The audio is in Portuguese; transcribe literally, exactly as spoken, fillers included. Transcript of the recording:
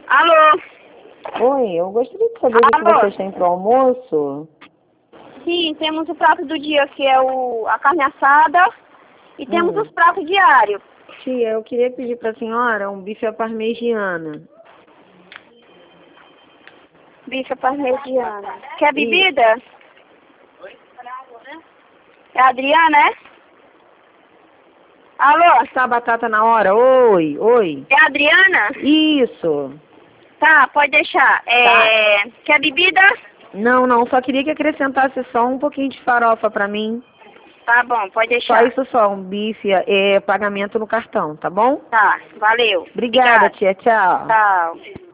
Alô? Oi, eu gostaria de saber o que Alô? vocês têm para o almoço. Sim, temos o prato do dia, que é o, a carne assada, e temos Hum. os pratos diários. Tia, eu queria pedir para a senhora um bife à parmegiana. Bife parmegiana. Quer E- bebida? É a Adriana, é? Alô? Está a batata na hora? Oi, oi. É a Adriana? Isso. Tá, pode deixar. É... Quer bebida? Não, não, só queria que acrescentasse só um pouquinho de farofa para mim. Tá bom, pode Só deixar. isso só, um bife, é, pagamento no cartão, tá bom? Tá, valeu. Obrigada, Obrigada. tia, tchau. Tchau.